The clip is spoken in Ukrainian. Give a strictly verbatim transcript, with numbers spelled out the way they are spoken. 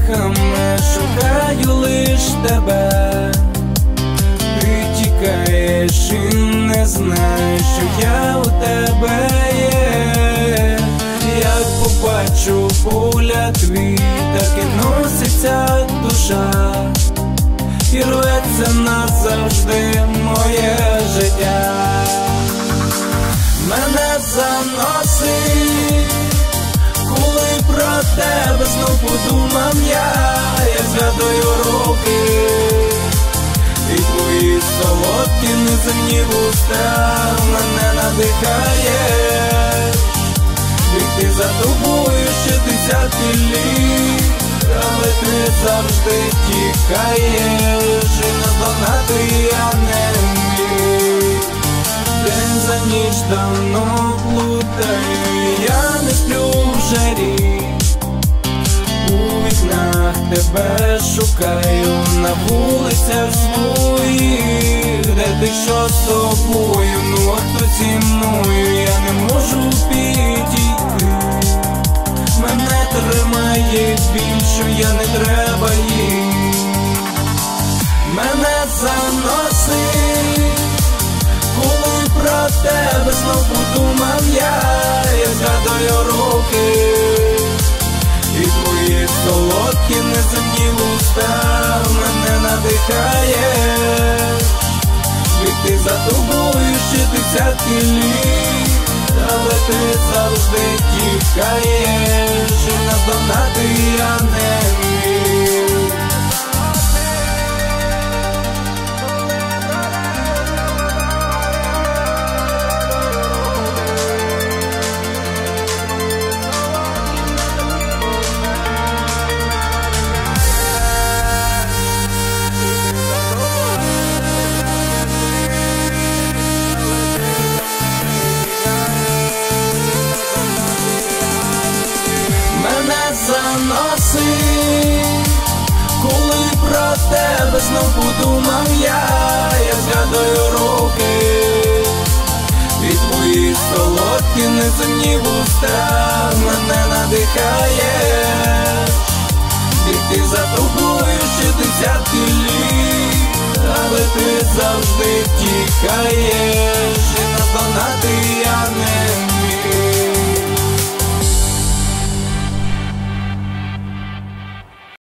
поверхами шукаю лиш тебе. Ти тікаєш і не знаєш, що я у тебе є. Як побачу поля твій, так і носиться душа, і рветься назавжди моє життя. Мене заносить, коли про тебе знов подумав я. Я згадую роки і твої солодкі неземні вуста. Мене надихаєш, бігти за тобою ще десятки літ, але ти завжди тікаєш, і наздогнати я не вмію. День за ніч давно плутаю, я не сплю в жарі. У вікнах тебе шукаю, на вулицях своїх, де ти що з собою, ну а хто зі мною, я не можу підійти. Мене тримає біль, що я не треба їй. Мене заносить, коли про тебе знов подумав я. Я згадую роки і твої солодкі неземні вуста. Мене надихає бігти за тобою ще десятки літ, але ти завжди тікаєш, і наздогнати я не вмію. Заносить, коли про тебе знов подумав я. Я згадую роки і твої солодкі неземні вуста. Мене надихає бігти за тобою ще десятки літ, але ти завжди тікаєш,